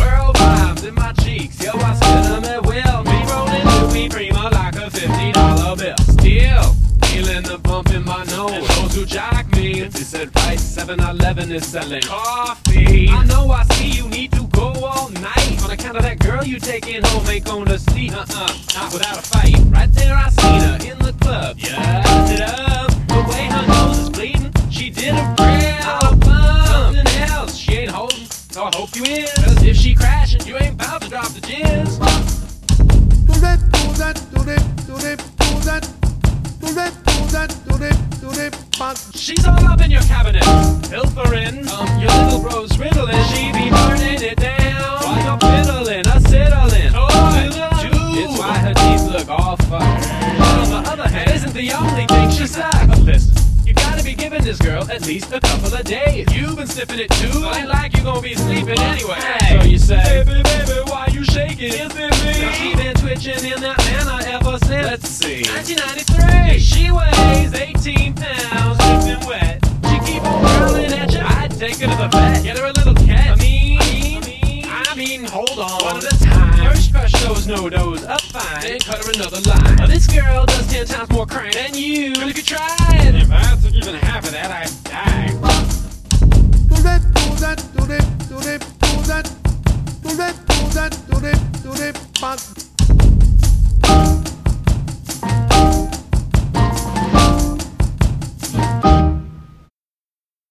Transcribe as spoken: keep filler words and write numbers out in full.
pearl vibes in my cheeks. Yo, I spin them at will. Me rolling Louis Prima like a fifty dollar bill. Still feeling the bump in my nose. And those who jock me, they said right, seven eleven is selling coffee. I know I see you need to go all night. On account of that girl you taking home ain't gonna sleep. Uh-uh, not without a fight. Right there I seen her in the club. Yeah, it up. The way her nose is bleeding, she did a real something else she ain't holding. So I hope you is. Cause if she crashing, you ain't about to drop the jizz. Do that, do that, do that, do that, do that, do that, do that, do that, do that, but she's all up in your cabinet, pilfering. Um, your little bro's riddling. She be burning it down while you're fiddling, a siddling. Oh, it's why her teeth look all fucked. But on the other hand, isn't the only thing she sucks. Listen, you gotta be giving this girl at least a couple of days. You've been sniffing it too. Ain't like you gonna be sleeping anyway. So you say, baby, baby, why you shaking? Is it me? Now she been twitching in that manner ever since. Let's see, nineteen ninety-three. She weighs eighteen pounds, dripping wet. She keep on whirling at you. I'd take her to the vet, get her a little cat. I mean, I mean, I mean, hold on. One at a time. First crush those no dos up fine, then cut her another line. Now this girl does ten times more crime than you. But if you tried, if I had even half of that, I'd die.